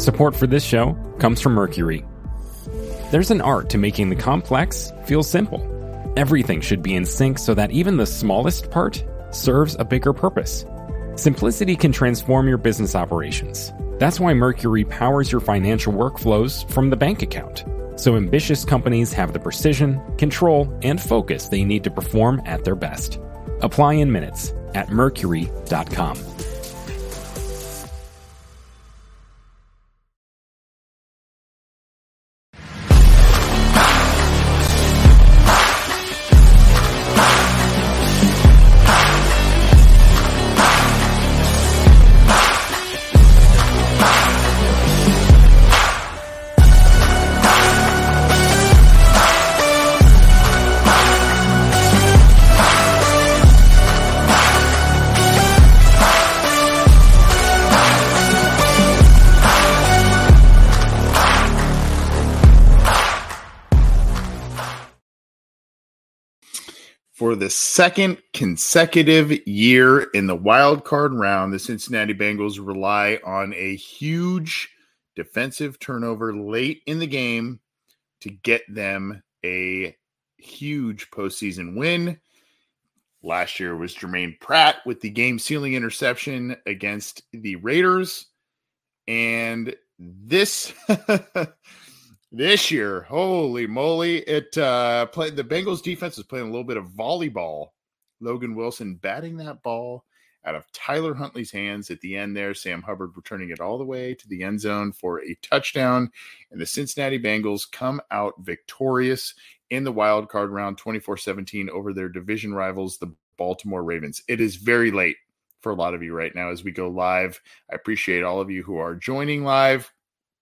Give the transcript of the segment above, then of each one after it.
Support for this show comes from Mercury. There's an art to making the complex feel simple. Everything should be in sync so that even the smallest part serves a bigger purpose. Simplicity can transform your business operations. That's why Mercury powers your financial workflows from the bank account, so ambitious companies have the precision, control, and focus they need to perform at their best. Apply in minutes at mercury.com. For the second consecutive year in the wild card round, the Cincinnati Bengals rely on a huge defensive turnover late in the game to get them a huge postseason win. Last year was Jermaine Pratt with the game-sealing interception against the Raiders. And this year, holy moly, the Bengals defense is playing a little bit of volleyball. Logan Wilson batting that ball out of Tyler Huntley's hands at the end there. Sam Hubbard returning it all the way to the end zone for a touchdown. And the Cincinnati Bengals come out victorious in the wild card round 24-17 over their division rivals, the Baltimore Ravens. It is very late for a lot of you right now as we go live. I appreciate all of you who are joining live.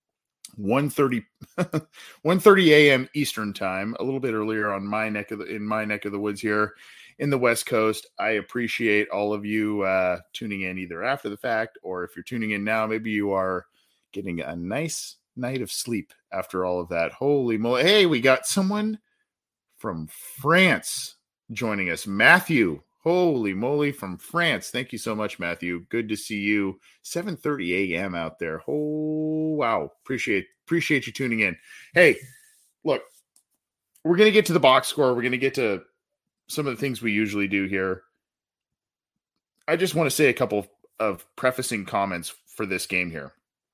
1:30 a.m. Eastern time, a little bit earlier on my neck of the woods here in the West Coast. I appreciate all of you tuning in either after the fact, or if you're tuning in now, maybe you are getting a nice night of sleep after all of that. Holy moly. Hey, we got someone from France joining us. Matthew. Holy moly, from France. Thank you so much, Matthew. Good to see you. 7:30 a.m. out there. Oh, wow. Appreciate you tuning in. Hey, look, we're going to get to the box score. We're going to get to some of the things we usually do here. I just want to say a couple of prefacing comments for this game here.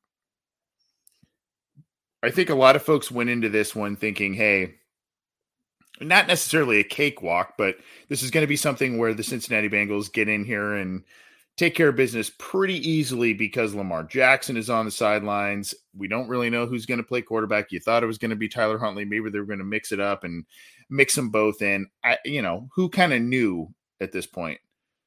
I think a lot of folks went into this one thinking, hey, not necessarily a cakewalk, but this is going to be something where the Cincinnati Bengals get in here and take care of business pretty easily because Lamar Jackson is on the sidelines. We don't really know who's going to play quarterback. You thought it was going to be Tyler Huntley. Maybe they were going to mix it up and mix them both in. Who kind of knew at this point?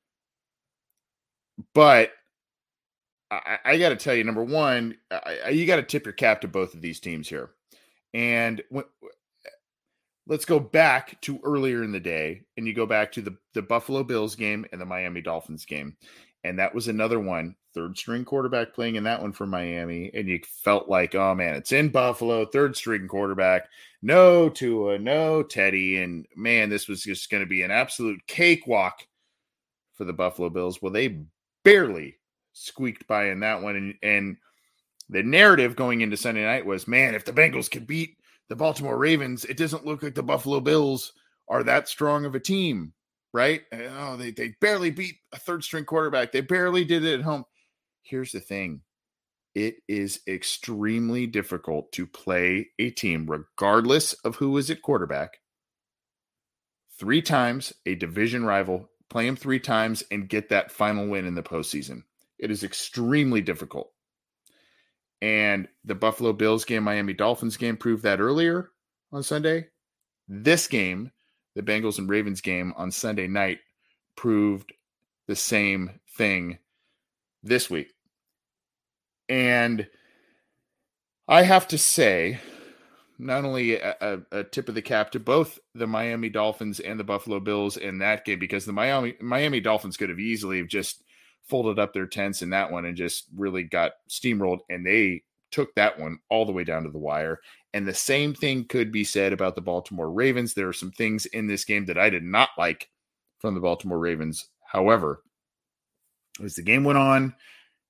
But I got to tell you, number one, you got to tip your cap to both of these teams here. And let's go back to earlier in the day, and you go back to the Buffalo Bills game and the Miami Dolphins game. And that was another one, third-string quarterback playing in that one for Miami, and you felt like, oh, man, it's in Buffalo, third-string quarterback, no Tua, no Teddy, and, man, this was just going to be an absolute cakewalk for the Buffalo Bills. Well, they barely squeaked by in that one, and the narrative going into Sunday night was, man, if the Bengals could beat the Baltimore Ravens, it doesn't look like the Buffalo Bills are that strong of a team, right? Oh, they barely beat a third-string quarterback. They barely did it at home. Here's the thing. It is extremely difficult to play a team, regardless of who is at quarterback, 3 times, a division rival, play them 3 times, and get that final win in the postseason. It is extremely difficult. And the Buffalo Bills game, Miami Dolphins game proved that earlier on Sunday. This game, the Bengals and Ravens game on Sunday night, proved the same thing this week. And I have to say, not only a tip of the cap to both the Miami Dolphins and the Buffalo Bills in that game, because the Miami Dolphins could have easily just folded up their tents in that one and just really got steamrolled, and they took that one all the way down to the wire. And the same thing could be said about the Baltimore Ravens. There are some things in this game that I did not like from the Baltimore Ravens. However, as the game went on,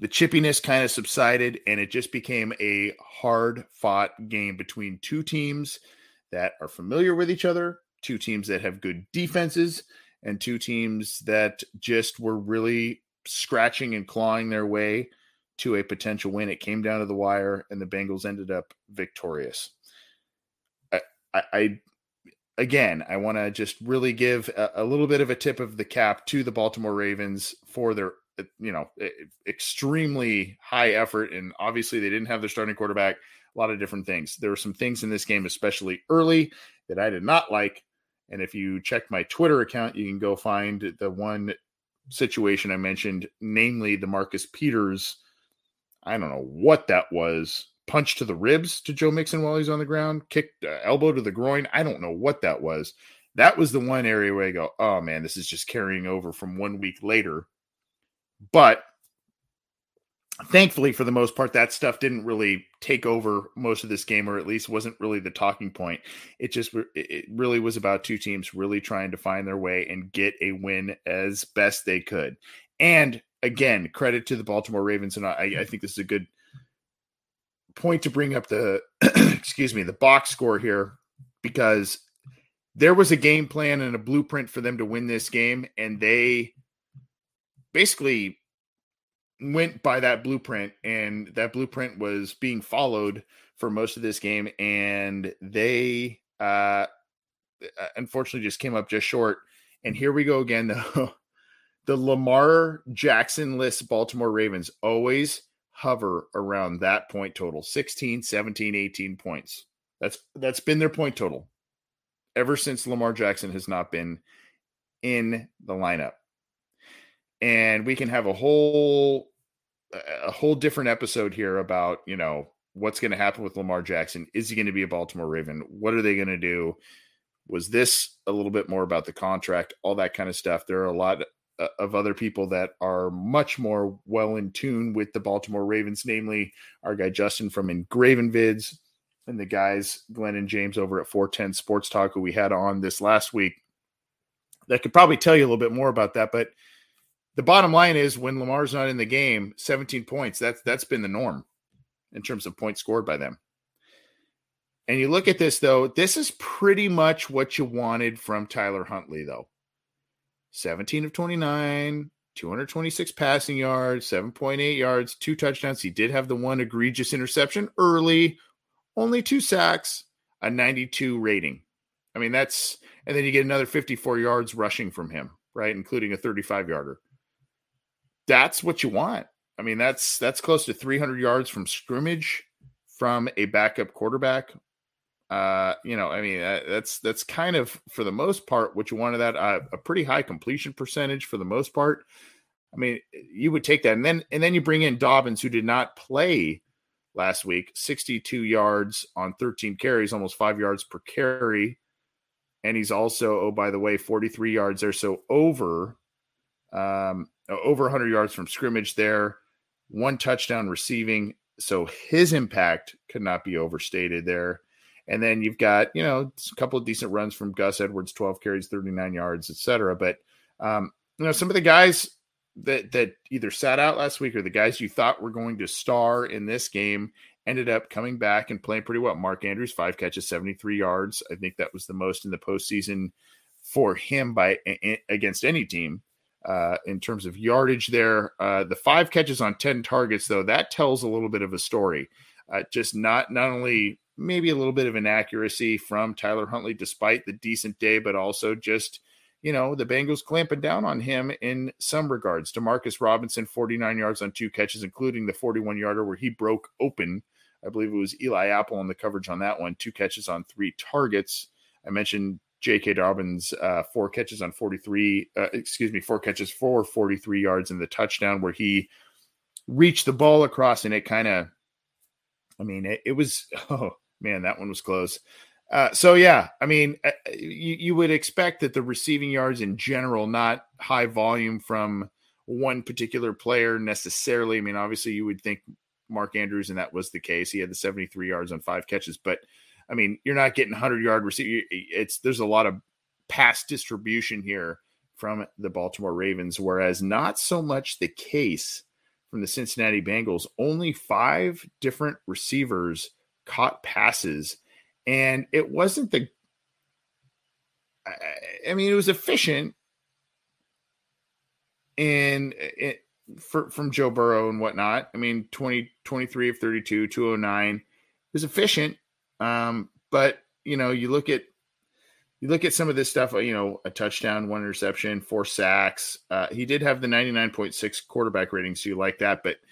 the chippiness kind of subsided, and it just became a hard-fought game between two teams that are familiar with each other, two teams that have good defenses, and two teams that just were really scratching and clawing their way to a potential win. It came down to the wire, and the Bengals ended up victorious. I want to just really give a little bit of a tip of the cap to the Baltimore Ravens for their, extremely high effort. And obviously they didn't have their starting quarterback, a lot of different things. There were some things in this game, especially early, that I did not like. And if you check my Twitter account, you can go find the one situation I mentioned, namely the Marcus Peters. I don't know what that was. Punch to the ribs to Joe Mixon while he's on the ground, kicked elbow to the groin. I don't know what that was. That was the one area where I go, oh man, this is just carrying over from 1 week later. But thankfully, for the most part, that stuff didn't really take over most of this game, or at least wasn't really the talking point. It really was about two teams really trying to find their way and get a win as best they could. And again, credit to the Baltimore Ravens. And I think this is a good point to bring up the, the box score here, because there was a game plan and a blueprint for them to win this game. And they basically went by that blueprint, and that blueprint was being followed for most of this game. And they unfortunately just came up just short. And here we go again. The Lamar Jackson-less Baltimore Ravens always hover around that point total, 16, 17, 18 points. That's been their point total ever since Lamar Jackson has not been in the lineup. And we can have a whole different episode here about, what's going to happen with Lamar Jackson. Is he going to be a Baltimore Raven? What are they going to do? Was this a little bit more about the contract? All that kind of stuff. There are a lot of other people that are much more well in tune with the Baltimore Ravens, namely our guy Justin from Engraven Vids, and the guys Glenn and James over at 410 Sports Talk, who we had on this last week, that could probably tell you a little bit more about that. But the bottom line is, when Lamar's not in the game, 17 points, that's been the norm in terms of points scored by them. And you look at this, though, this is pretty much what you wanted from Tyler Huntley, though. 17 of 29, 226 passing yards, 7.8 yards, 2 touchdowns. He did have the one egregious interception early, only 2 sacks, a 92 rating. I mean, and then you get another 54 yards rushing from him, right? Including a 35-yarder. That's what you want. I mean, that's close to 300 yards from scrimmage from a backup quarterback. That's kind of, for the most part, what you wanted. That a pretty high completion percentage for the most part. I mean, you would take that, and then you bring in Dobbins, who did not play last week, 62 yards on 13 carries, almost 5 yards per carry, and he's also, oh by the way, 43 yards there, so over 100 yards from scrimmage there, 1 touchdown receiving. So his impact could not be overstated there. And then you've got, a couple of decent runs from Gus Edwards, 12 carries, 39 yards, etc. But, some of the guys that either sat out last week or the guys you thought were going to star in this game ended up coming back and playing pretty well. Mark Andrews, 5 catches, 73 yards. I think that was the most in the postseason for him against any team in terms of yardage there. The 5 catches on 10 targets, though, that tells a little bit of a story. Just not only maybe a little bit of inaccuracy from Tyler Huntley despite the decent day, but also just, the Bengals clamping down on him in some regards. Demarcus Robinson, 49 yards on 2 catches, including the 41-yarder where he broke open. I believe it was Eli Apple on the coverage on that one. 2 catches on 3 targets. I mentioned J.K. Dobbins, 4 catches for 43 yards in the touchdown where he reached the ball across, and it kind of, it was, oh man, that one was close. You would expect that the receiving yards in general, not high volume from one particular player necessarily. Obviously you would think Mark Andrews, and that was the case. He had the 73 yards on 5 catches, but you're not getting 100-yard receiver. There's a lot of pass distribution here from the Baltimore Ravens, whereas not so much the case from the Cincinnati Bengals, only 5 different receivers caught passes. And it wasn't it was efficient from Joe Burrow and whatnot. 23 of 32, 209. It was efficient. But you look at some of this stuff, a touchdown, 1 interception, 4 sacks. He did have the 99.6 quarterback rating, so you like that. But,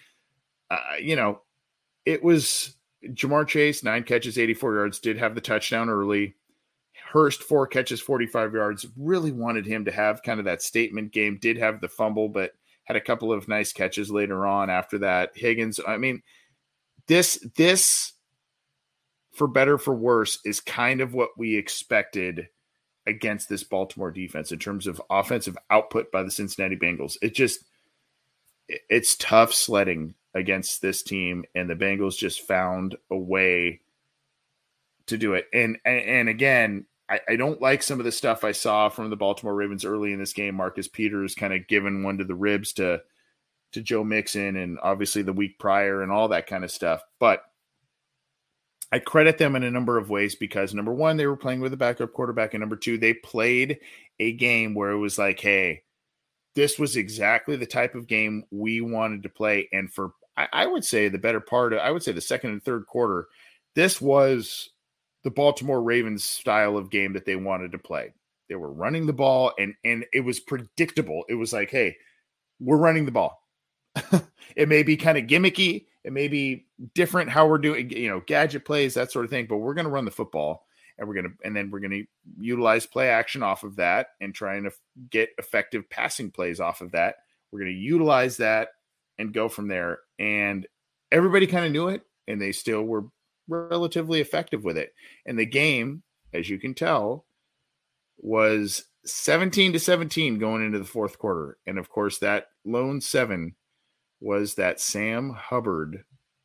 it was Jamar Chase, 9 catches, 84 yards, did have the touchdown early. Hurst, 4 catches, 45 yards. Really wanted him to have kind of that statement game. Did have the fumble, but had a couple of nice catches later on after that. Higgins, this, for better for worse, is kind of what we expected against this Baltimore defense in terms of offensive output by the Cincinnati Bengals. It's tough sledding against this team, and the Bengals just found a way to do it. And again, I don't like some of the stuff I saw from the Baltimore Ravens early in this game. Marcus Peters kind of giving one to the ribs to Joe Mixon, and obviously the week prior and all that kind of stuff. But I credit them in a number of ways because, number one, they were playing with a backup quarterback, and number two, they played a game where it was like, hey, this was exactly the type of game we wanted to play. And for, I would say, the better part of, I would say the second and third quarter, this was the Baltimore Ravens style of game that they wanted to play. They were running the ball, and it was predictable. It was like, hey, we're running the ball. It may be kind of gimmicky. It may be different how we're doing, gadget plays, that sort of thing, but we're going to run the football, and then we're going to utilize play action off of that and trying to get effective passing plays off of that. We're going to utilize that and go from there. And everybody kind of knew it, and they still were relatively effective with it. And the game, as you can tell, was 17-17 going into the fourth quarter. And of course, that lone 7 was that Sam Hubbard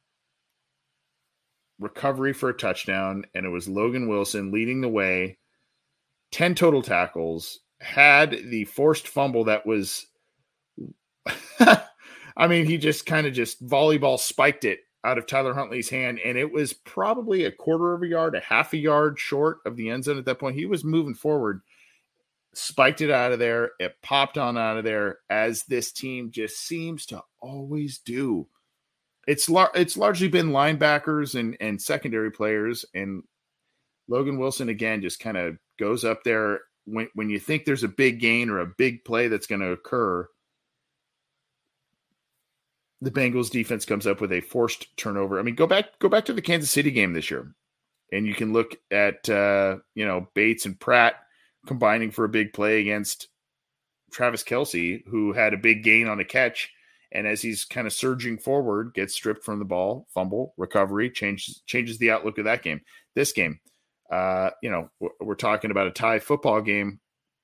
recovery for a touchdown, and it was Logan Wilson leading the way, 10 total tackles, had the forced fumble that was he just kind of volleyball spiked it out of Tyler Huntley's hand, and it was probably a quarter of a yard, a half a yard short of the end zone at that point. He was moving forward, spiked it out of there. It popped on out of there, as this team just seems to always do. It's largely been linebackers and secondary players, and Logan Wilson, again, just kind of goes up there when you think there's a big gain or a big play that's going to occur. The Bengals defense comes up with a forced turnover. Go back to the Kansas City game this year, and you can look at Bates and Pratt combining for a big play against Travis Kelce, who had a big gain on a catch, and as he's kind of surging forward, gets stripped from the ball, fumble, recovery, changes the outlook of that game. This game, we're talking about a tie football game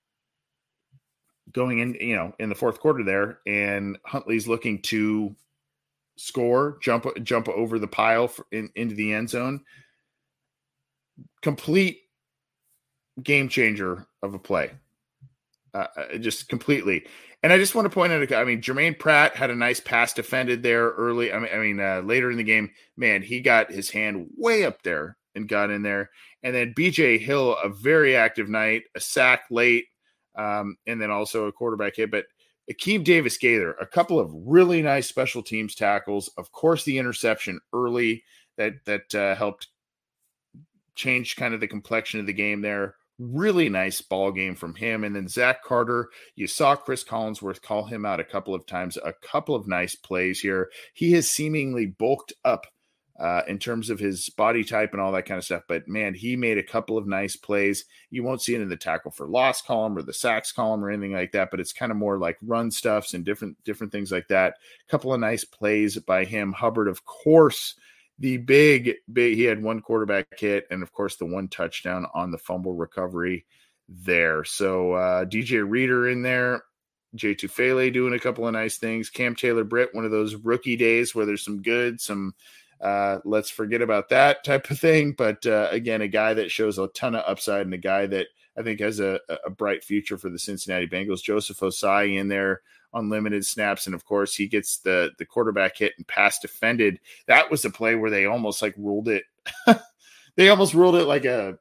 going in the fourth quarter there, and Huntley's looking to score, jump over the pile into the end zone. Complete game changer of a play, just completely. And I just want to point out, Jermaine Pratt had a nice pass defended there early. Later in the game, man, he got his hand way up there and got in there. And then BJ Hill, a very active night, a sack late, and then also a quarterback hit. But Akeem Davis-Gaither, a couple of really nice special teams tackles. Of course, the interception early that helped change kind of the complexion of the game there. Really nice ball game from him. And then Zach Carter, you saw Chris Collinsworth call him out a couple of times, a couple of nice plays here. He has seemingly bulked up in terms of his body type and all that kind of stuff. But man, he made a couple of nice plays. You won't see it in the tackle for loss column or the sacks column or anything like that, but it's kind of more like run stuffs and different things like that. A couple of nice plays by him. Hubbard, of course, the big, he had one quarterback hit and of course the one touchdown on the fumble recovery there. So DJ Reader in there, Jay Tufele doing a couple of nice things. Cam Taylor-Britt, one of those rookie days where there's some good, some let's forget about that type of thing. But again, a guy that shows a ton of upside and a guy that I think has a bright future for the Cincinnati Bengals. Joseph Osai in there on limited snaps. And of course, he gets the quarterback hit and pass defended. That was the play where they almost like ruled it. They almost ruled it like a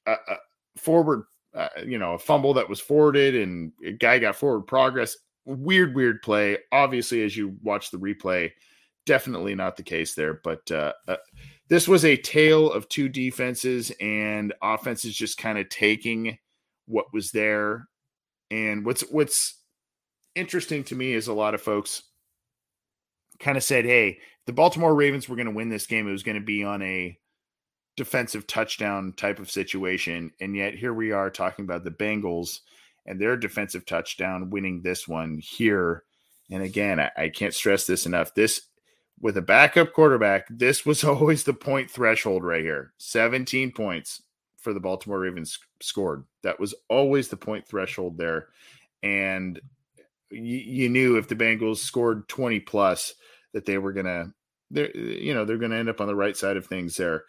forward, a fumble that was forwarded and a guy got forward progress. Weird play. Obviously, as you watch the replay, definitely not the case there. But this was a tale of two defenses and offenses just kind of taking what was there. And what's interesting to me is a lot of folks kind of said, hey, the Baltimore Ravens were going to win this game. It was going to be on a defensive touchdown type of situation. And yet here we are talking about the Bengals and their defensive touchdown winning this one here. And again, I can't stress this enough. This, with a backup quarterback, this was always the point threshold right here. 17 points for the Baltimore Ravens scored. That was always the point threshold there. And you knew if the Bengals scored 20 plus that they were they're going to end up on the right side of things there.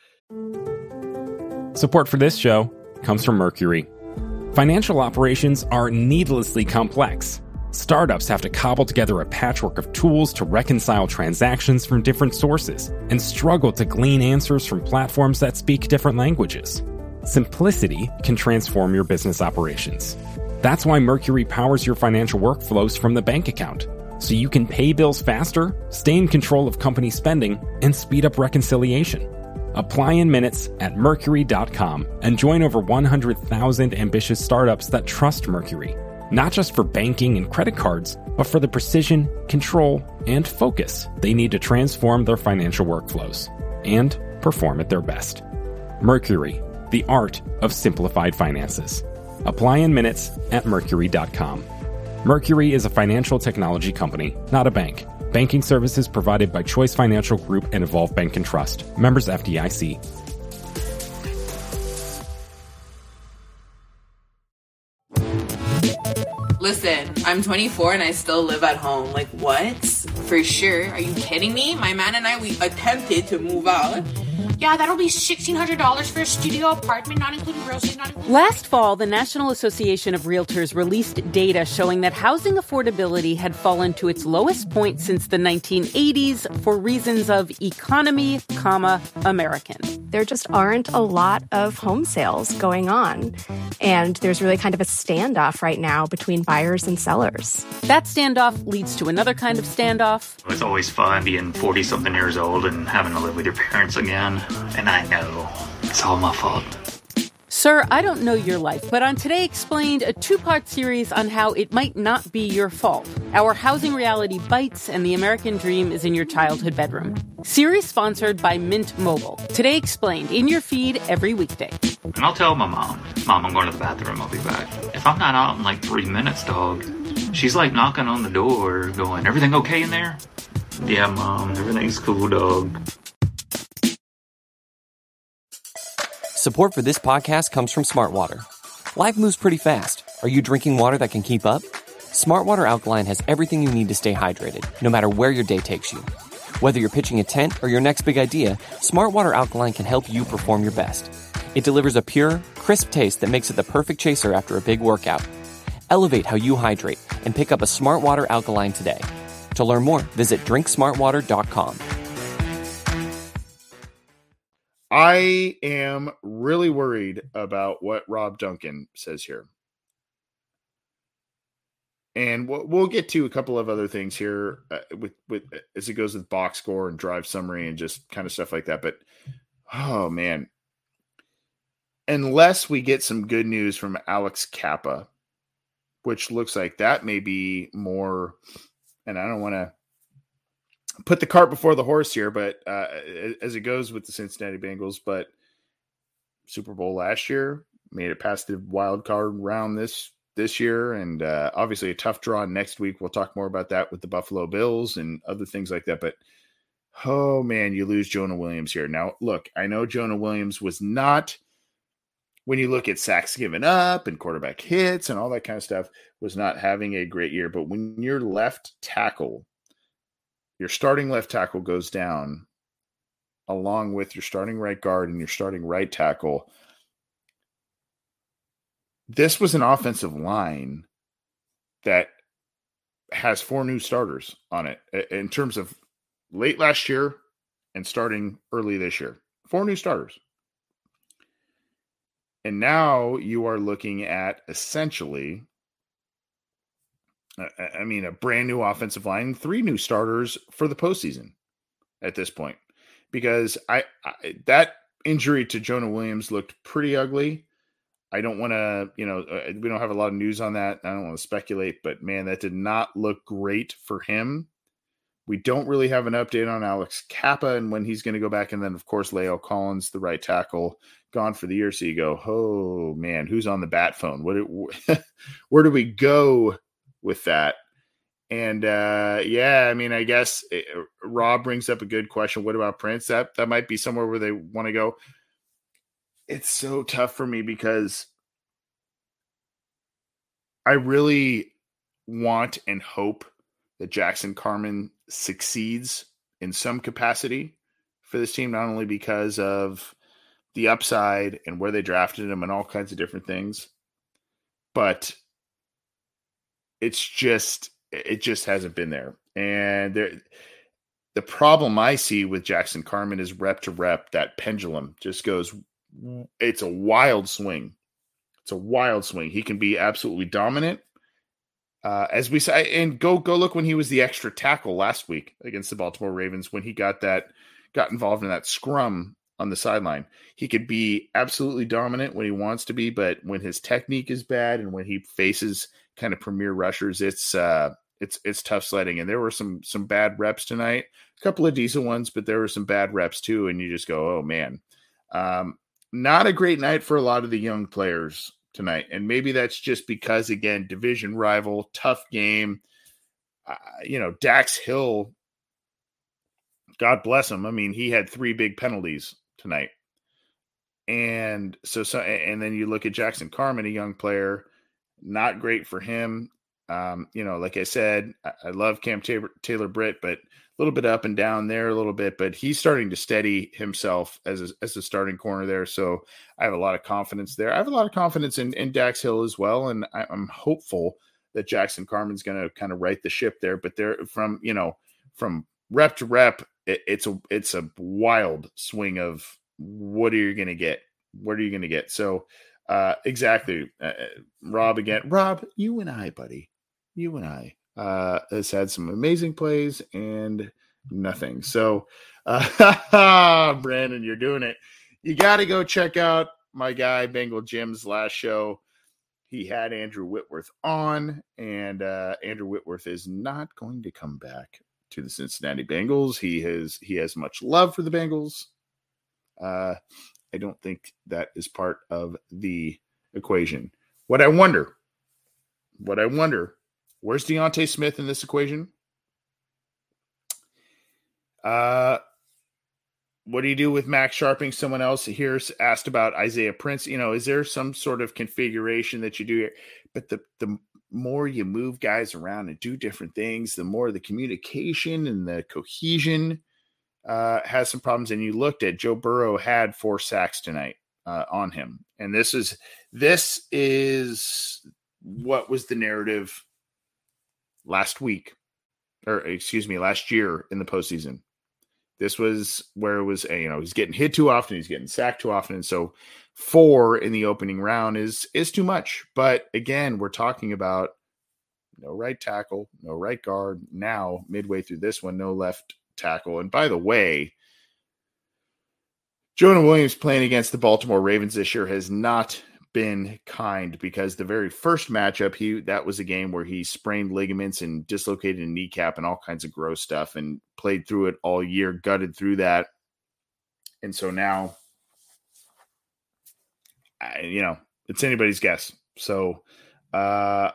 Support for this show comes from Mercury. Financial operations are needlessly complex. Startups have to cobble together a patchwork of tools to reconcile transactions from different sources and struggle to glean answers from platforms that speak different languages. Simplicity can transform your business operations. That's why Mercury powers your financial workflows from the bank account, so you can pay bills faster, stay in control of company spending, and speed up reconciliation. Apply in minutes at Mercury.com and join over 100,000 ambitious startups that trust Mercury, not just for banking and credit cards, but for the precision, control, and focus they need to transform their financial workflows and perform at their best. Mercury, the art of simplified finances. Apply in minutes at Mercury.com. Mercury is a financial technology company, not a bank. Banking services provided by Choice Financial Group and Evolve Bank and Trust. Members FDIC. Listen, I'm 24 and I still live at home. Like, what? For sure. Are you kidding me? My man and I, we attempted to move out. Yeah, that'll be $1,600 for a studio apartment, not including groceries, not including... Last fall, the National Association of Realtors released data showing that housing affordability had fallen to its lowest point since the 1980s for reasons of economy, American. There just aren't a lot of home sales going on. And there's really kind of a standoff right now between buyers and sellers. That standoff leads to another kind of standoff. It's always fun being 40-something years old and having to live with your parents again. And I know it's all my fault. Sir, I don't know your life, but on Today Explained, a two-part series on how it might not be your fault. Our housing reality bites and the American dream is in your childhood bedroom. Series sponsored by Mint Mobile. Today Explained, in your feed every weekday. And I'll tell my mom, I'm going to the bathroom, I'll be back. If I'm not out in like 3 minutes, dog, she's like knocking on the door going, everything okay in there? Yeah, Mom, everything's cool, dog. Support for this podcast comes from Smartwater. Life moves pretty fast. Are you drinking water that can keep up? Smartwater Alkaline has everything you need to stay hydrated, no matter where your day takes you. Whether you're pitching a tent or your next big idea, Smartwater Alkaline can help you perform your best. It delivers a pure, crisp taste that makes it the perfect chaser after a big workout. Elevate how you hydrate and pick up a Smartwater Alkaline today. To learn more, visit drinksmartwater.com. I am really worried about what Rob Duncan says here. And we'll get to a couple of other things here with as it goes with box score and drive summary and just kind of stuff like that. But, oh, man, unless we get some good news from Alex Kappa, which looks like that may be more, and I don't want to put the cart before the horse here, but as it goes with the Cincinnati Bengals, but Super Bowl last year, made it past the wild card round this year, and obviously a tough draw next week. We'll talk more about that with the Buffalo Bills and other things like that. But, oh, man, you lose Jonah Williams here. Now, look, I know Jonah Williams was not, when you look at sacks given up and quarterback hits and all that kind of stuff, was not having a great year. But when your left tackle, your starting left tackle goes down along with your starting right guard and your starting right tackle, this was an offensive line that has 4 new starters on it in terms of late last year and starting early this year. 4 new starters. And now you are looking at essentially, a brand new offensive line, 3 new starters for the postseason at this point. Because that injury to Jonah Williams looked pretty ugly. I don't want to, we don't have a lot of news on that. I don't want to speculate, but man, that did not look great for him. We don't really have an update on Alex Kappa and when he's going to go back. And then, of course, La'el Collins, the right tackle, gone for the year. So you go, oh, man, who's on the bat phone? Where do we go with that? And, I guess Rob brings up a good question. What about Prince? That might be somewhere where they want to go. It's so tough for me because I really want and hope that Jackson Carman succeeds in some capacity for this team, not only because of the upside and where they drafted him and all kinds of different things, but it just hasn't been there. And the problem I see with Jackson Carman is rep to rep, that pendulum just goes, it's a wild swing. It's a wild swing. He can be absolutely dominant. As we say, and go look when he was the extra tackle last week against the Baltimore Ravens, when he got involved in that scrum on the sideline. He could be absolutely dominant when he wants to be, but when his technique is bad and when he faces kind of premier rushers, it's tough sledding. And there were some bad reps tonight, a couple of decent ones, but there were some bad reps too. And you just go, oh man, not a great night for a lot of the young players tonight. And maybe that's just because, again, division rival, tough game. Dax Hill, God bless him. I mean, he had 3 big penalties tonight. And and then you look at Jackson Carman, a young player, not great for him. Like I said, I love Cam Taylor-Britt, but a little bit up and down there a little bit, but he's starting to steady himself as a starting corner there. So I have a lot of confidence there. I have a lot of confidence in Dax Hill as well. And I'm hopeful that Jackson Carman's going to kind of right the ship there, but there from rep to rep, it's a wild swing of what are you going to get? What are you going to get? So exactly. Rob, you and I, buddy, has had some amazing plays and nothing. So, Brandon, you're doing it. You got to go check out my guy, Bengal Jim's last show. He had Andrew Whitworth on, and Andrew Whitworth is not going to come back to the Cincinnati Bengals. He has much love for the Bengals. I don't think that is part of the equation. What I wonder, where's Deontay Smith in this equation? What do you do with Max Sharping? Someone else here's asked about Isaiah Prince. Is there some sort of configuration that you do here? But the more you move guys around and do different things, the more the communication and the cohesion has some problems. And you looked at Joe Burrow had 4 sacks tonight on him. And this is what was the narrative last year in the postseason. This was where it was, he's getting hit too often. He's getting sacked too often. And so 4 in the opening round is too much. But again, we're talking about no right tackle, no right guard. Now, midway through this one, no left tackle. And by the way, Jonah Williams playing against the Baltimore Ravens this year has not been kind, because the very first matchup, that was a game where he sprained ligaments and dislocated a kneecap and all kinds of gross stuff, and played through it all year, gutted through that. And so now, it's anybody's guess. So I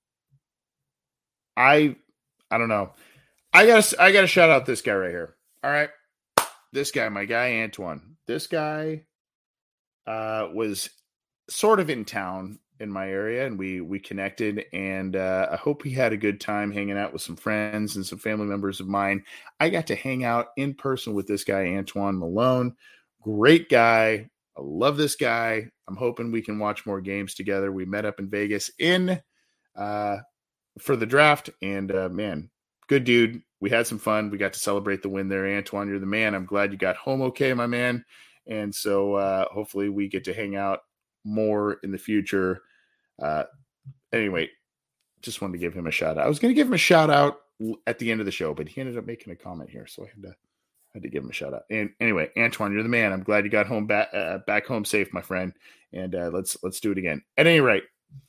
don't know. I gotta shout out this guy right here. All right. This guy, my guy, Antoine. This guy was sort of in town in my area, and we connected, and I hope he had a good time hanging out with some friends and some family members of mine. I got to hang out in person with this guy, Antoine Malone. Great guy. I love this guy. I'm hoping we can watch more games together. We met up in Vegas in for the draft. And man, good dude. We had some fun. We got to celebrate the win there. Antoine, you're the man. I'm glad you got home okay, my man. And so hopefully we get to hang out more in the future. Anyway, just wanted to give him a shout out. I was going to give him a shout out at the end of the show, but he ended up making a comment here, so I had to give him a shout out. And anyway, Antoine, you're the man. I'm glad you got home back home safe, my friend. And let's do it again. At any rate,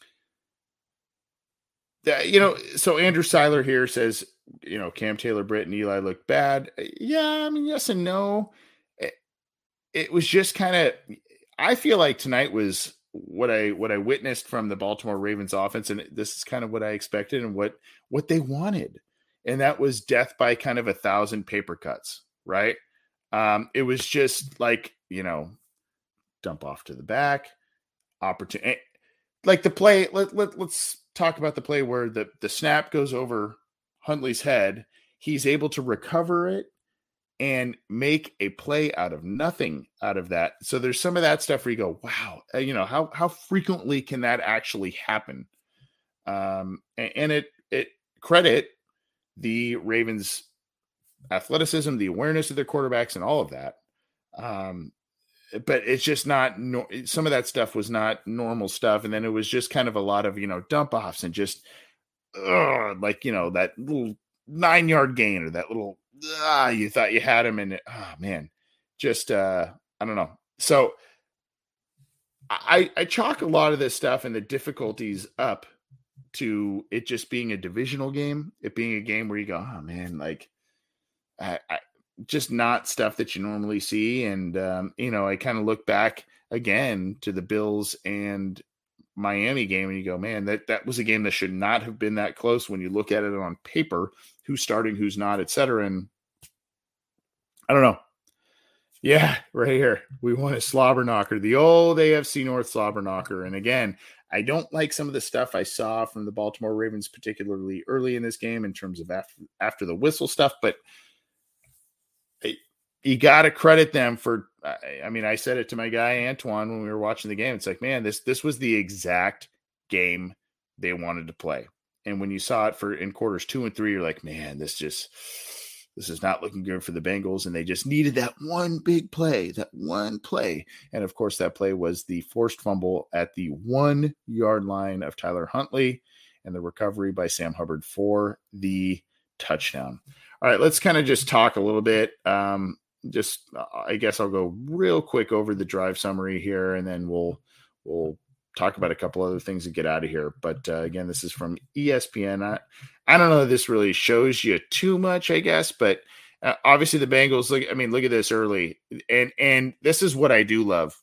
so Andrew Seiler here says, Cam Taylor-Britt and Eli look bad. Yeah, I mean, yes and no. It was just kind of, I feel like tonight was what I witnessed from the Baltimore Ravens offense, and this is kind of what I expected and what they wanted. And that was death by kind of 1,000 paper cuts, right? It was just like, dump off to the back, opportunity. Like the play, let's talk about the play where the snap goes over Huntley's head. He's able to recover it and make a play out of nothing out of that. So there's some of that stuff where you go, wow, how frequently can that actually happen? And it credit the Ravens' athleticism, the awareness of their quarterbacks, and all of that. But it's just not, some of that stuff was not normal stuff. And then it was just kind of a lot of, dump offs and just that little 9-yard gain or that little, you thought you had him. And just, I don't know. So I chalk a lot of this stuff and the difficulties up to it just being a divisional game, it being a game where you go, oh man, like I just not stuff that you normally see. And, I kind of look back again to the Bills and Miami game and you go, man, that was a game that should not have been that close when you look at it on paper, who's starting, who's not, et cetera. And I don't know. Yeah, right here. We want a slobber knocker, the old AFC North slobber knocker. And again, I don't like some of the stuff I saw from the Baltimore Ravens, particularly early in this game in terms of after the whistle stuff, but you got to credit them for, I mean, I said it to my guy, Antoine, when we were watching the game. It's like, man, this was the exact game they wanted to play. And when you saw it in quarters 2 and 3, you're like, man, this is not looking good for the Bengals. And they just needed that one big play, And of course, that play was the forced fumble at the 1-yard line of Tyler Huntley and the recovery by Sam Hubbard for the touchdown. All right, let's kind of just talk a little bit. I guess I'll go real quick over the drive summary here, and then we'll talk about a couple other things and get out of here. But again, this is from ESPN. I don't know if this really shows you too much, I guess, but obviously the Bengals, look at this early. And this is what I do love.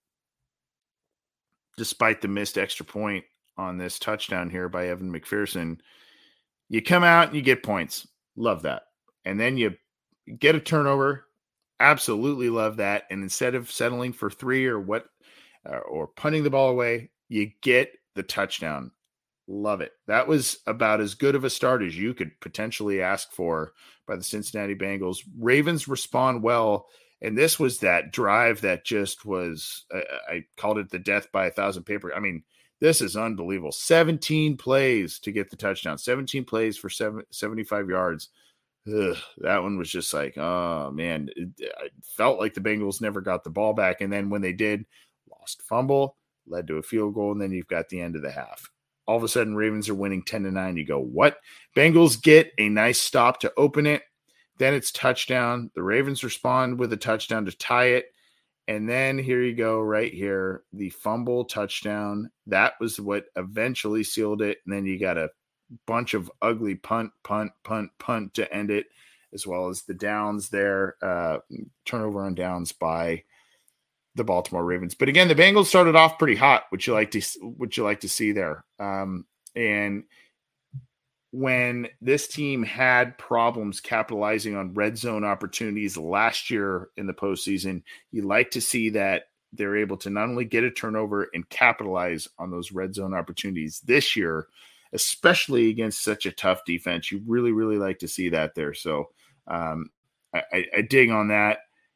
Despite the missed extra point on this touchdown here by Evan McPherson, you come out and you get points. Love that. And then you get a turnover. Absolutely love that. And instead of settling for 3 or punting the ball away, you get the touchdown. Love it. That was about as good of a start as you could potentially ask for by the Cincinnati Bengals. Ravens respond well. And this was that drive that just was, I called it the death by 1,000 paper. I mean, this is unbelievable. 17 plays to get the touchdown, 17 plays for 75 yards. Ugh, that one was just like, oh man, it felt like the Bengals never got the ball back. And then when they did, lost fumble, led to a field goal. And then you've got the end of the half. All of a sudden, Ravens are winning 10-9. You go, what? Bengals get a nice stop to open it. Then it's touchdown. The Ravens respond with a touchdown to tie it. And then here you go right here, the fumble touchdown. That was what eventually sealed it. And then you got a bunch of ugly punt to end it, as well as the downs there, turnover on downs by the Baltimore Ravens. But again, the Bengals started off pretty hot, which you like to see there. And when this team had problems capitalizing on red zone opportunities last year in the postseason, you like to see that they're able to not only get a turnover and capitalize on those red zone opportunities this year, especially against such a tough defense. You really, really like to see that there. So I dig on that.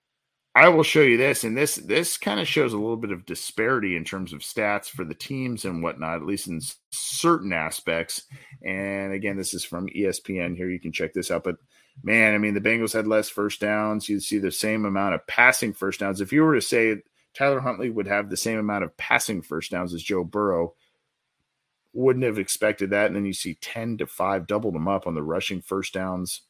I will show you this, and this kind of shows a little bit of disparity in terms of stats for the teams and whatnot, at least in certain aspects. And again, this is from ESPN here. You can check this out. But man, I mean, the Bengals had less first downs. You see the same amount of passing first downs. If you were to say Tyler Huntley would have the same amount of passing first downs as Joe Burrow, wouldn't have expected that. And then you see 10-5, doubled them up on the rushing first downs.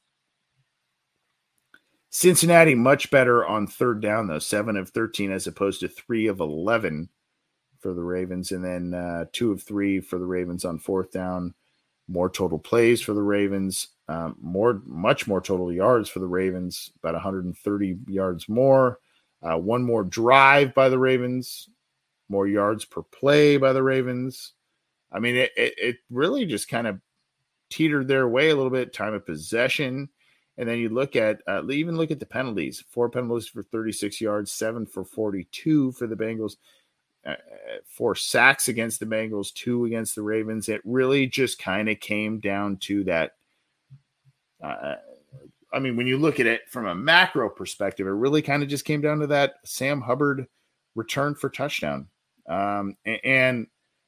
Cincinnati much better on third down, though, 7 of 13 as opposed to 3 of 11 for the Ravens, and then 2 of 3 for the Ravens on fourth down. More total plays for the Ravens, much more total yards for the Ravens, about 130 yards more. One more drive by the Ravens, more yards per play by the Ravens. I mean, it really just kind of teetered their way a little bit, time of possession. And then you look at even look at the penalties. 4 penalties for 36 yards, 7 for 42 for the Bengals, 4 sacks against the Bengals, 2 against the Ravens. It really just kind of came down to that. I mean, when you look at it from a macro perspective, it really kind of just came down to that Sam Hubbard return for touchdown. And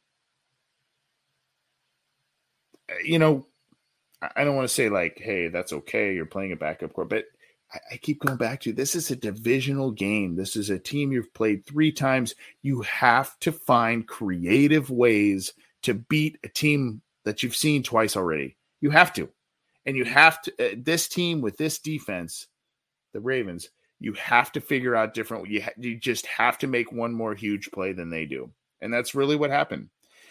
you know, I don't want to say like, hey, that's okay, you're playing a backup core, but I keep going back to this is a divisional game. This is a team you've played 3 times. You have to find creative ways to beat a team that you've seen twice already. You have to. And you have to, this team with this defense, the Ravens, you have to figure out different. You just have to make one more huge play than they do. And that's really what happened.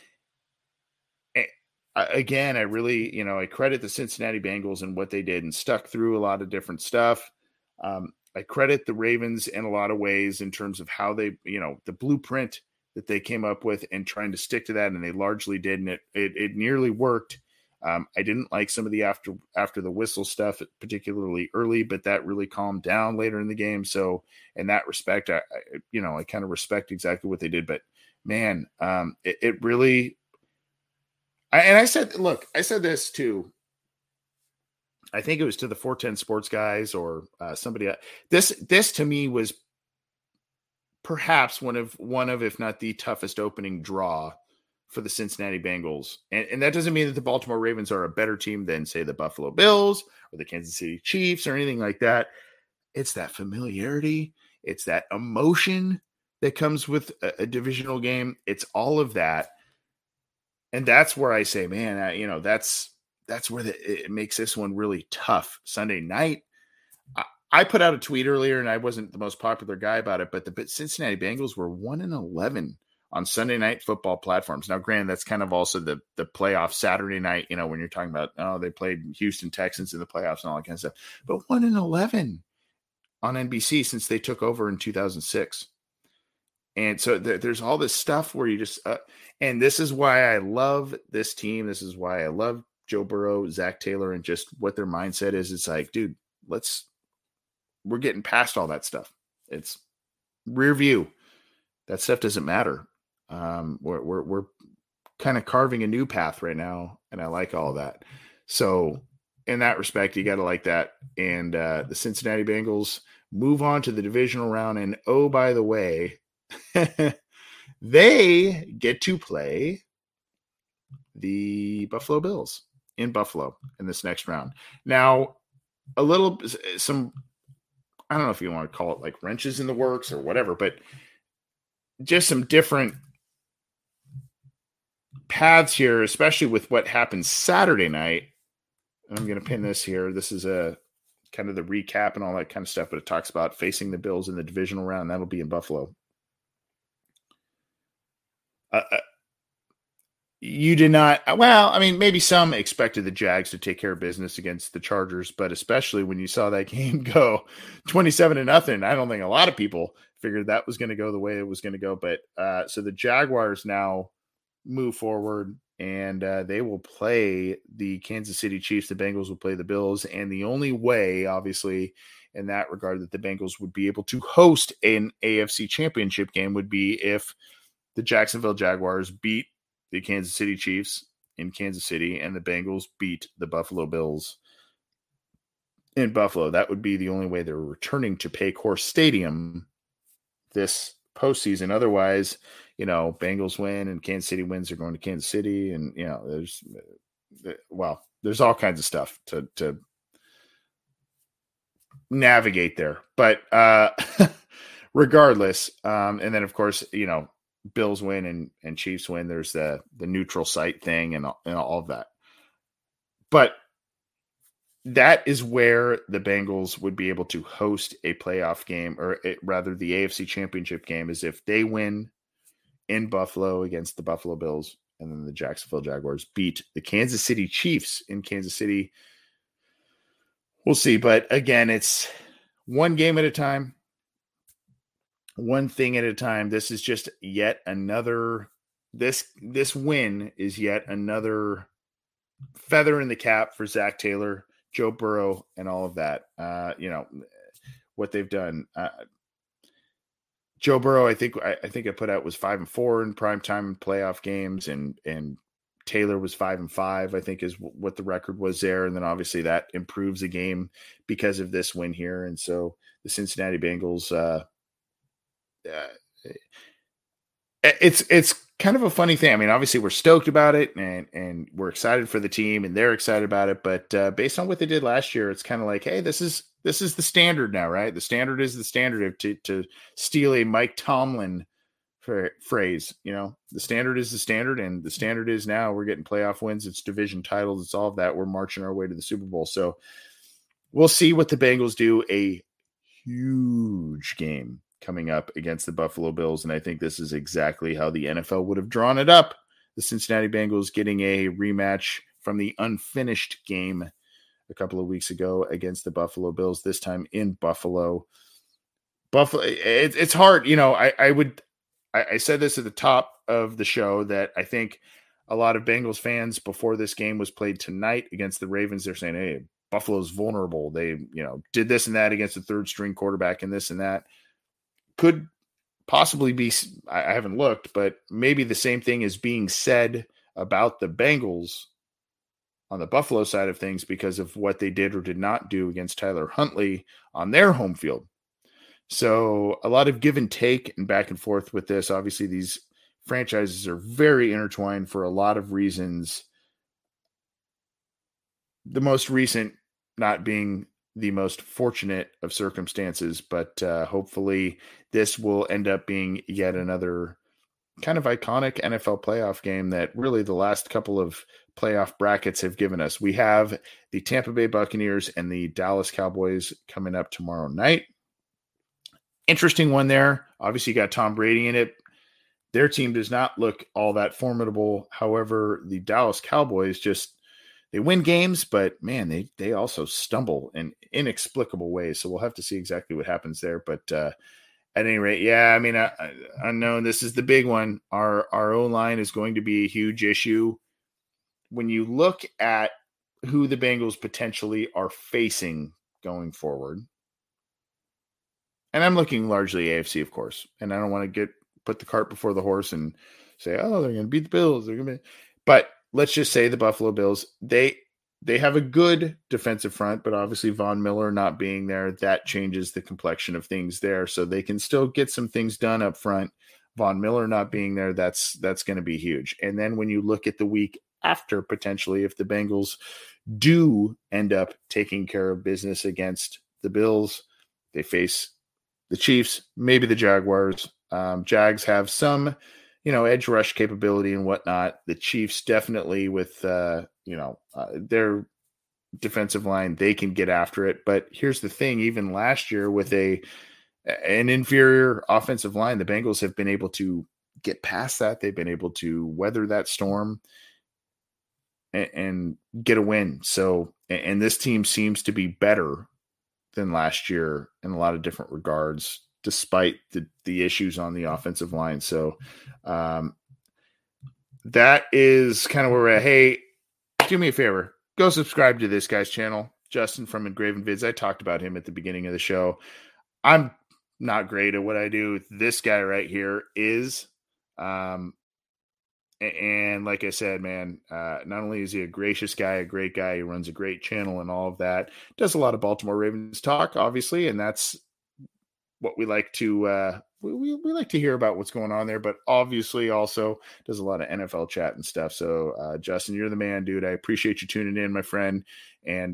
Again, I really, I credit the Cincinnati Bengals and what they did and stuck through a lot of different stuff. I credit the Ravens in a lot of ways in terms of how they, the blueprint that they came up with and trying to stick to that. And they largely did. And it nearly worked. I didn't like some of the after the whistle stuff, particularly early, but that really calmed down later in the game. So in that respect, I kind of respect exactly what they did. But man, it really. I said this too. I think it was to the 410 Sports guys or somebody. This to me was perhaps one of, if not the toughest opening draw for the Cincinnati Bengals. And that doesn't mean that the Baltimore Ravens are a better team than, say, the Buffalo Bills or the Kansas City Chiefs or anything like that. It's that familiarity. It's that emotion that comes with a divisional game. It's all of that. And that's where I say, man, that's where it makes this one really tough. Sunday night, I put out a tweet earlier, and I wasn't the most popular guy about it, but the Cincinnati Bengals were 1-11 on Sunday night football platforms. Now, granted, that's kind of also the playoff Saturday night, when you're talking about, they played Houston Texans in the playoffs and all that kind of stuff. But 1-11 on NBC since they took over in 2006. And so there's all this stuff where you just and this is why I love this team. This is why I love Joe Burrow, Zach Taylor, and just what their mindset is. It's like, dude, we're getting past all that stuff. It's rear view. That stuff doesn't matter. We're kind of carving a new path right now, and I like all of that. So in that respect, you got to like that. And the Cincinnati Bengals move on to the divisional round. And oh, by the way, they get to play the Buffalo Bills in Buffalo in this next round. Now, I don't know if you want to call it like wrenches in the works or whatever, but just some different paths here, especially with what happened Saturday night. And I'm going to pin this here. This is a kind of the recap and all that kind of stuff, but it talks about facing the Bills in the divisional round. That'll be in Buffalo. You did not. Well, I mean, maybe some expected the Jags to take care of business against the Chargers, but especially when you saw that game go 27-0, I don't think a lot of people figured that was going to go the way it was going to go. But so the Jaguars now move forward, and they will play the Kansas City Chiefs. The Bengals will play the Bills, and the only way, obviously, in that regard, that the Bengals would be able to host an AFC Championship game would be if the Jacksonville Jaguars beat the Kansas City Chiefs in Kansas City and the Bengals beat the Buffalo Bills in Buffalo. That would be the only way they're returning to Paycor Stadium this postseason. Otherwise, Bengals win and Kansas City wins, they're going to Kansas City. And, there's all kinds of stuff to navigate there. But regardless, and then, of course, Bills win and Chiefs win. There's the neutral site thing and all of that. But that is where the Bengals would be able to host a playoff game, or rather the AFC Championship game, is if they win in Buffalo against the Buffalo Bills, and then the Jacksonville Jaguars beat the Kansas City Chiefs in Kansas City. We'll see. But again, it's one game at a time, one thing at a time. This is just yet another, this win is yet another feather in the cap for Zach Taylor, Joe Burrow, and all of that. What they've done. Joe Burrow, I think I put out was 5-4 in primetime playoff games, and Taylor was 5-5, I think is what the record was there. And then obviously that improves the game because of this win here. And so the Cincinnati Bengals, it's kind of a funny thing. I mean, obviously we're stoked about it and we're excited for the team and they're excited about it. But based on what they did last year, it's kind of like, hey, this is the standard now, right? The standard is the standard. To steal a Mike Tomlin phrase, the standard is the standard, and the standard is now we're getting playoff wins. It's division titles. It's all of that. We're marching our way to the Super Bowl. So we'll see what the Bengals do. A huge game coming up against the Buffalo Bills. And I think this is exactly how the NFL would have drawn it up. The Cincinnati Bengals getting a rematch from the unfinished game a couple of weeks ago against the Buffalo Bills, this time in Buffalo. It's hard. I said this at the top of the show that I think a lot of Bengals fans before this game was played tonight against the Ravens, they're saying, hey, Buffalo's vulnerable. They, did this and that against the third string quarterback and this and that. Could possibly be, I haven't looked, but maybe the same thing is being said about the Bengals on the Buffalo side of things because of what they did or did not do against Tyler Huntley on their home field. So a lot of give and take and back and forth with this. Obviously, these franchises are very intertwined for a lot of reasons. The most recent not being the most fortunate of circumstances, but hopefully this will end up being yet another kind of iconic NFL playoff game that really the last couple of playoff brackets have given us. We have the Tampa Bay Buccaneers and the Dallas Cowboys coming up tomorrow night. Interesting one there. Obviously, you got Tom Brady in it. Their team does not look all that formidable. However, the Dallas Cowboys they win games, but man, they also stumble in inexplicable ways. So we'll have to see exactly what happens there. But at any rate, yeah, I mean, unknown. This is the big one. Our O-line is going to be a huge issue. When you look at who the Bengals potentially are facing going forward, and I'm looking largely AFC, of course, and I don't want to put the cart before the horse and say, oh, they're going to beat the Bills. But let's just say the Buffalo Bills, they have a good defensive front, but obviously Von Miller not being there, that changes the complexion of things there. So they can still get some things done up front. Von Miller not being there, that's going to be huge. And then when you look at the week after, potentially, if the Bengals do end up taking care of business against the Bills, they face the Chiefs, maybe the Jaguars. Jags have some, edge rush capability and whatnot. The Chiefs definitely with, their defensive line, they can get after it. But here's the thing, even last year with an inferior offensive line, the Bengals have been able to get past that. They've been able to weather that storm and get a win. So, and this team seems to be better than last year in a lot of different regards, despite the issues on the offensive line. So that is kind of where we're at. Hey, do me a favor. Go subscribe to this guy's channel, Justin from Engraven Vids. I talked about him at the beginning of the show. I'm not great at what I do. This guy right here is. And And like I said, man, not only is he a gracious guy, a great guy, he runs a great channel and all of that, does a lot of Baltimore Ravens talk, obviously, and that's what we like to we like to hear about what's going on there, but obviously also does a lot of NFL chat and stuff. So Justin, you're the man, dude. I appreciate you tuning in, my friend. And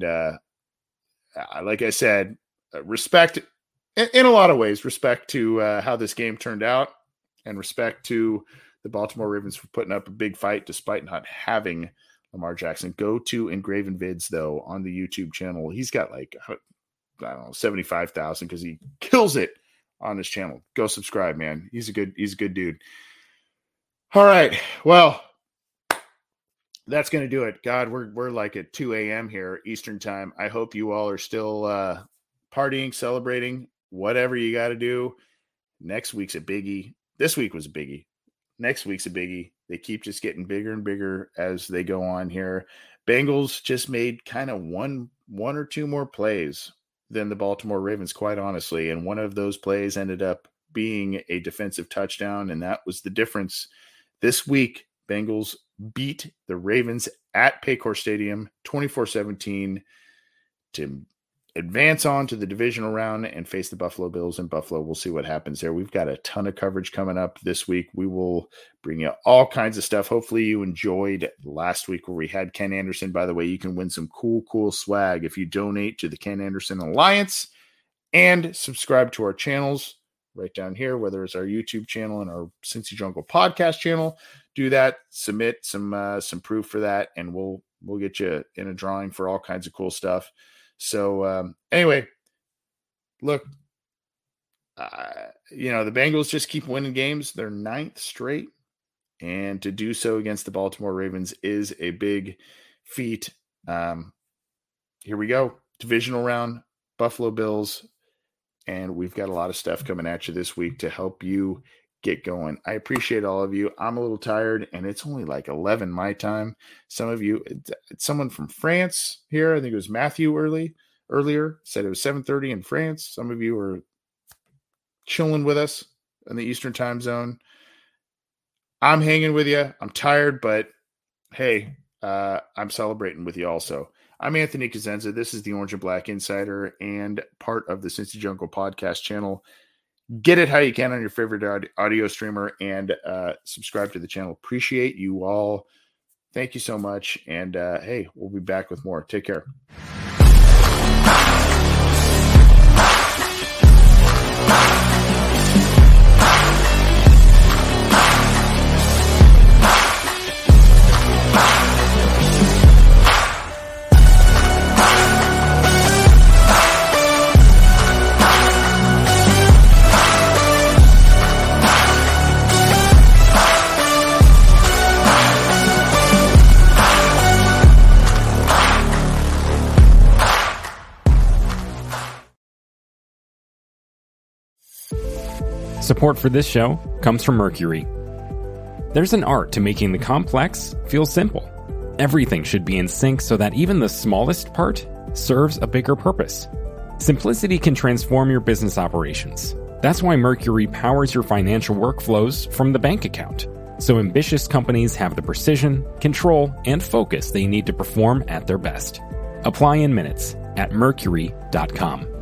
like I said, respect in a lot of ways, respect to how this game turned out, and respect to the Baltimore Ravens for putting up a big fight despite not having Lamar Jackson. Go to Engraven Vids, though, on the YouTube channel. He's got like, I don't know, 75,000 because he kills it on his channel. Go subscribe, man. He's a good dude. All right. Well, that's going to do it. God, we're like at 2 a.m. here Eastern time. I hope you all are still partying, celebrating, whatever you got to do. Next week's a biggie. This week was a biggie. Next week's a biggie. They keep just getting bigger and bigger as they go on here. Bengals just made kind of one or two more plays than the Baltimore Ravens, quite honestly. And one of those plays ended up being a defensive touchdown, and that was the difference. This week, Bengals beat the Ravens at Paycor Stadium 24-17 to advance on to the divisional round and face the Buffalo Bills in Buffalo. We'll see what happens there. We've got a ton of coverage coming up this week. We will bring you all kinds of stuff. Hopefully you enjoyed last week where we had Ken Anderson. By the way, you can win some cool swag if you donate to the Ken Anderson Alliance and subscribe to our channels right down here, whether it's our YouTube channel and our Cincy Jungle podcast channel. Do that, submit some proof for that, and we'll get you in a drawing for all kinds of cool stuff. So anyway, look, the Bengals just keep winning games. They're 9th straight, and to do so against the Baltimore Ravens is a big feat. Here we go. Divisional round, Buffalo Bills, and we've got a lot of stuff coming at you this week to help you get going. I appreciate all of you. I'm a little tired, and it's only like 11 my time. Some of you, it's someone from France here. I think it was Matthew earlier said it was 7:30 in France. Some of you are chilling with us in the Eastern time zone. I'm hanging with you. I'm tired, but hey, I'm celebrating with you also. I'm Anthony Cosenza. This is the Orange and Black Insider and part of the Cincy Jungle podcast channel. Get it how you can on your favorite audio streamer and subscribe to the channel. Appreciate you all. Thank you so much. And hey, we'll be back with more. Take care. Support for this show comes from Mercury. There's an art to making the complex feel simple. Everything should be in sync so that even the smallest part serves a bigger purpose. Simplicity can transform your business operations. That's why Mercury powers your financial workflows from the bank account, so ambitious companies have the precision, control, and focus they need to perform at their best. Apply in minutes at Mercury.com.